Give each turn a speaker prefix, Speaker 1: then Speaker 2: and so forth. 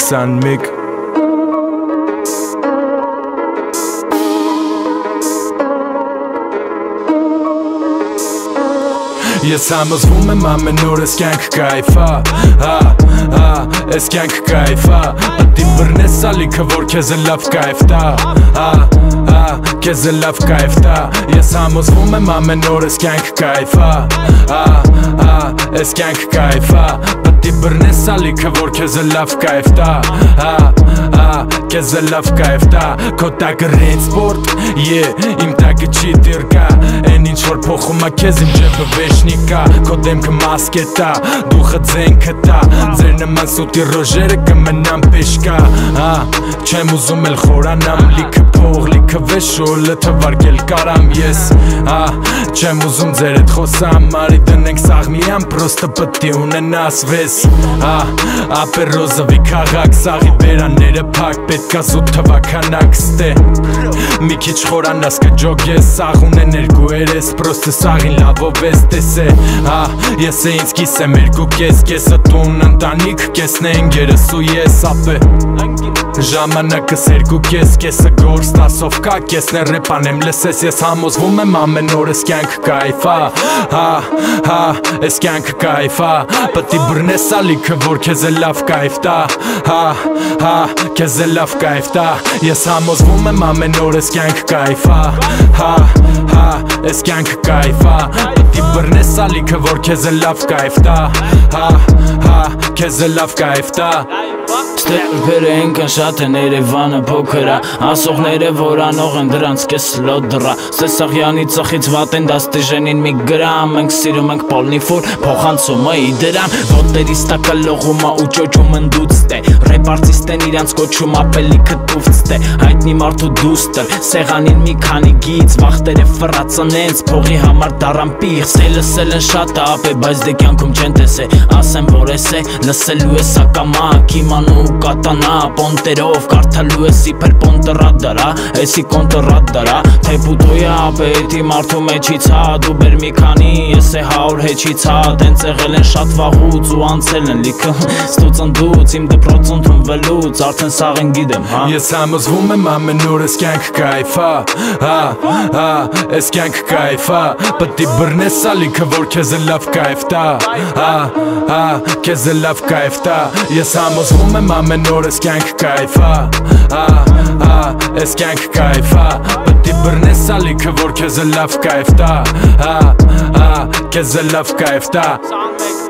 Speaker 1: 21 Ես համոզվում եմ ամեն օր ես կյանք կայֆա Ես կյանք կայֆա Պտի բրնես ալիքը որ քեզ լավ կայֆ տա Քեզ լավ կայֆ տա Ես համոզվում եմ ամեն օր ես կյանք կայֆա Ես կյանք կայֆա Պտի բրնես ալիքը որ քեզ լավ կայֆ տա Քեզ լավ կայֆ տա Քո տակը ռեյն սպորտ Իմ տակը չի դիրկա Են ինչ որ փոխում ա քեզ իմ ջեբը վեշնիկա Քո դեմքը մասկետա Դուխը ձենքը տա Ձեր նման սուտի ռոժերը կմնամ պեշկա Չեմ ուզում էլ խորանամ Լիքը փող, լիքը վեշոլը թվարկել կարամ ես Չեմ ուզում ձեր հետ խոսամ Արի դնենք սաղմիան Պրոստը պտի ունենաս վես Ապերոզովի քաղաք Սաղի բերանները փակ Պետքա զուտ թվականակ ստե Մի քիչ խորանաս կջոգես Սաղ ունեն երկու երես Պրոստը սաղին լավով ես տեսե Ես է ինձ կիսեմ երկու կես Կեսը տուն ընտանիք Կեսն է ընգերս ու ես ապե Ժամանակս երկու կես Կեսը գործ տասով կա Կեսն է ռեպանեմ լսես Ես համոզվում եմ ամեն օր ես կյանք կայֆա Ես կյանք կայֆա Պտի բրնես ալիքը որ քեզ է լավ կայֆ տա Քեզ է լավ կայֆ տա Ես համոզվում եմ ամեն օր ես կյանք կայֆա Ես կյանք կայֆա Պտի բրնես ալիքը որ քեզ է լավ կայֆ տա Քեզ է լավ կայֆ տա
Speaker 2: Ստեպերը ենքան շատ են Երևանը փոքր ա Ասողները որ անող են դրանց կես լոդրա Սեսաղյանի ծխից վատ են դաստիժենին մի գրամ Մենք սիրում ենք պոլնիֆուր փոխանցումը իդրան Ոտերիս տակը լողում ա ու ճոճում ընդուց տե Ռեպ արտիստեն իրանց կոչում ապելի կտուվց տե Հայտնի մարդու դուստր Սեղանին մի քանի գից Վախտերը ֆրացանենց Փողի համար դարան պիղ Սելսել են շատ ապե Բայց դե կյանքում չեն տեսե Ասեմ որ ես է լսելու ես ակամակ Իմանու կատանա Պոնտերով կարդալու ես իպեր պոնտերադարա Էսի կոնտերադարա Թե պուտոյա ապե Էտի մարդու մեջից հա Դու բեր մի քանի Ես է հաուր հեչից հա Դենց եղել են շատ վաղուց ու անցել են լիքը Ստուց ընդուց իմ դպրոց ընդունվելուց Արդեն սաղեն գիտեմ հա
Speaker 1: Ես համոզվում եմ ամեն օր ես կյանք կայֆա Ես կյանք կայֆա Պտի բրնես ալիքը որ քեզ լավ կայֆ տա Քեզ լավ կայֆ տա Ես համոզվում եմ ամեն օր ես կյանք կայֆա Ես կյանք կայֆա Պտի բրնես ալիքը որ քեզ լավ կայֆ տա Քեզ լավ կայֆ տա